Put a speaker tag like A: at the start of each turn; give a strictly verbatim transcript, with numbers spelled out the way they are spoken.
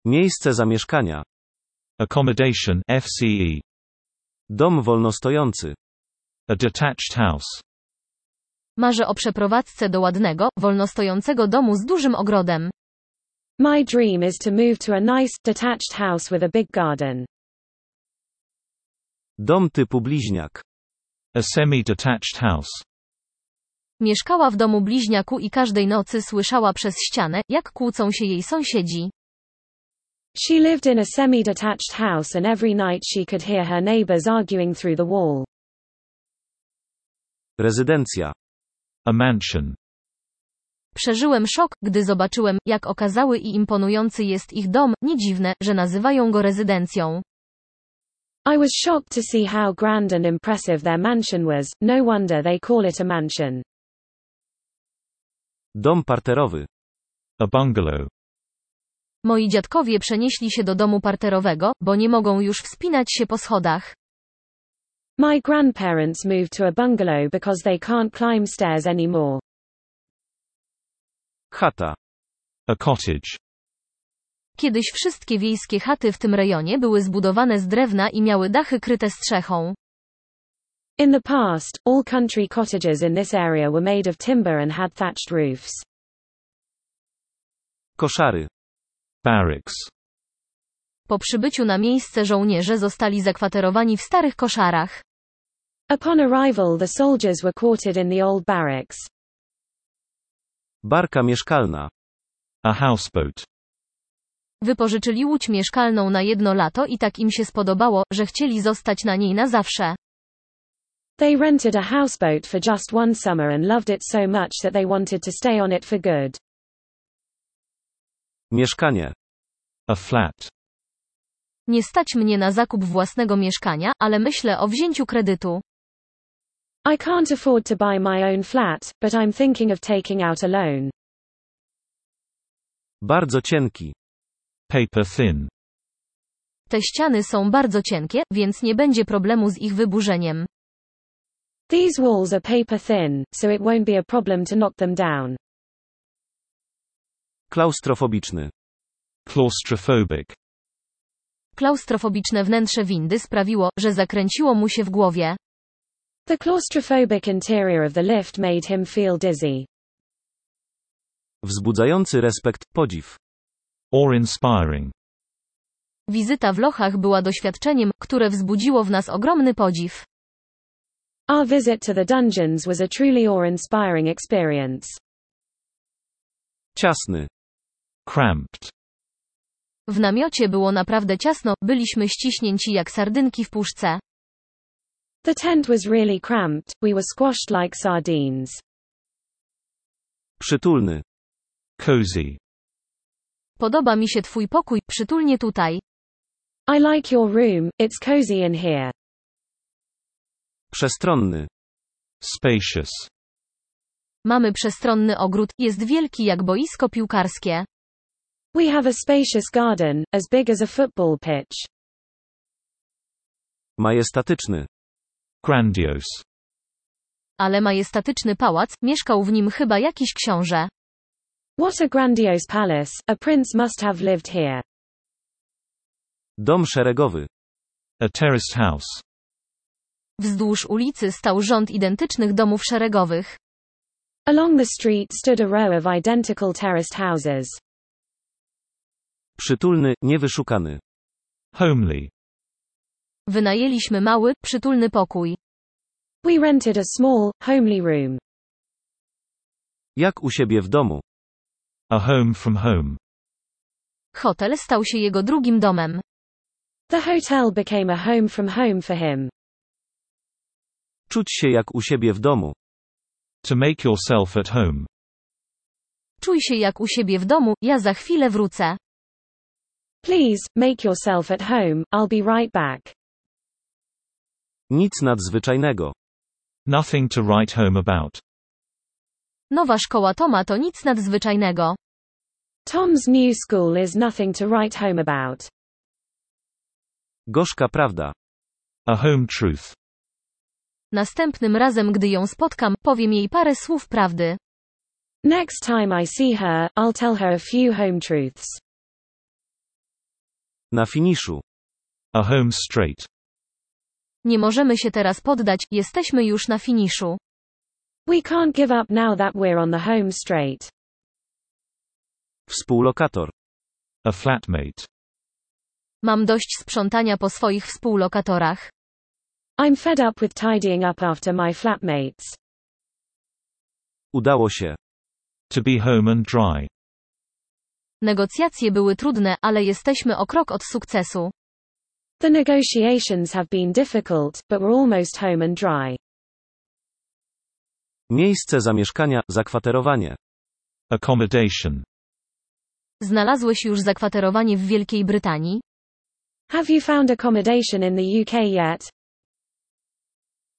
A: Miejsce zamieszkania.
B: Accommodation F C E.
A: Dom wolnostojący.
B: A detached house.
C: Marzę o przeprowadzce do ładnego, wolnostojącego domu z dużym ogrodem.
D: My dream is to move to a nice, detached house with a big garden.
A: Dom typu bliźniak.
B: A semi-detached house.
C: Mieszkała w domu bliźniaku i każdej nocy słyszała przez ścianę, jak kłócą się jej sąsiedzi.
D: She lived in a semi-detached house and every night she could hear her neighbors arguing through the wall.
A: Rezydencja.
B: A mansion.
C: Przeżyłem szok, gdy zobaczyłem, jak okazały i imponujący jest ich dom, nie dziwne, że nazywają go rezydencją.
D: I was shocked to see how grand and impressive their mansion was, no wonder they call it a mansion.
A: Dom parterowy.
B: A bungalow.
C: Moi dziadkowie przenieśli się do domu parterowego, bo nie mogą już wspinać się po schodach.
D: My grandparents moved to a bungalow because they can't climb stairs anymore.
A: Chata.
B: A cottage.
C: Kiedyś wszystkie wiejskie chaty w tym rejonie były zbudowane z drewna i miały dachy kryte strzechą.
D: In the past, all country cottages in this area were made of timber and had thatched roofs.
A: Koszary.
B: Barracks.
C: Po przybyciu na miejsce żołnierze zostali zakwaterowani w starych koszarach.
D: Upon arrival the soldiers were quartered in the old barracks.
A: Barka mieszkalna.
B: A houseboat.
C: Wypożyczyli łódź mieszkalną na jedno lato i tak im się spodobało, że chcieli zostać na niej na zawsze.
D: They rented a houseboat for just one summer and loved it so much that they wanted to stay on it for good.
A: Mieszkanie.
B: A flat.
C: Nie stać mnie na zakup własnego mieszkania, ale myślę o wzięciu kredytu.
D: I can't afford to buy my own flat, but I'm thinking of taking out a loan.
A: Bardzo cienki.
B: Paper thin.
C: Te ściany są bardzo cienkie, więc nie będzie problemu z ich wyburzeniem.
D: These walls are paper thin, so it won't be a problem to knock them down.
A: Klaustrofobiczny.
B: Claustrophobic.
C: Klaustrofobiczne wnętrze windy sprawiło, że zakręciło mu się w głowie.
D: The claustrophobic interior of the lift made him feel dizzy.
A: Wzbudzający respekt, podziw.
B: Awe-inspiring.
C: Wizyta w lochach była doświadczeniem, które wzbudziło w nas ogromny podziw.
D: Our visit to the dungeons was a truly awe-inspiring experience.
A: Ciasny.
B: Cramped.
C: W namiocie było naprawdę ciasno, byliśmy ściśnięci jak sardynki w puszce.
D: The tent was really cramped, we were squashed like sardines.
A: Przytulny.
B: Cozy.
C: Podoba mi się twój pokój, przytulnie tutaj.
D: I like your room, it's cozy in here.
A: Przestronny.
B: Spacious.
C: Mamy przestronny ogród, jest wielki jak boisko piłkarskie.
D: We have a spacious garden, as big as a football pitch.
A: Majestatyczny.
B: Grandiose.
C: Ale majestatyczny pałac, mieszkał w nim chyba jakiś książę.
D: What a grandiose palace, a prince must have lived here.
A: Dom szeregowy.
B: A terraced house.
C: Wzdłuż ulicy stał rząd identycznych domów szeregowych.
D: Along the street stood a row of identical terraced houses.
A: Przytulny, niewyszukany.
B: Homely.
C: Wynajęliśmy mały, przytulny pokój.
D: We rented a small, homely room.
A: Jak u siebie w domu.
B: A home from home.
C: Hotel stał się jego drugim domem.
D: The hotel became a home from home for him.
A: Czuć się jak u siebie w domu.
B: To make yourself at home.
C: Czuj się jak u siebie w domu, ja za chwilę wrócę.
D: Please, make yourself at home, I'll be right back.
A: Nic nadzwyczajnego.
B: Nothing to write home about.
C: Nowa szkoła Toma to nic nadzwyczajnego.
D: Tom's new school is nothing to write home about.
A: Gorzka prawda.
B: A home truth.
C: Następnym razem, gdy ją spotkam, powiem jej parę słów prawdy.
D: Next time I see her, I'll tell her a few home truths.
A: Na finiszu.
B: A home straight.
C: Nie możemy się teraz poddać, jesteśmy już na finiszu.
D: We can't give up now that we're on the home straight.
A: Współlokator.
B: A flatmate.
C: Mam dość sprzątania po swoich współlokatorach.
D: I'm fed up with tidying up after my flatmates.
A: Udało się.
B: To be home and dry.
C: Negocjacje były trudne, ale jesteśmy o krok od sukcesu.
D: The negotiations have been difficult, but we're almost home and dry.
A: Miejsce zamieszkania, zakwaterowanie.
B: Accommodation.
C: Znalazłeś już zakwaterowanie w Wielkiej Brytanii?
D: Have you found accommodation in the U K yet?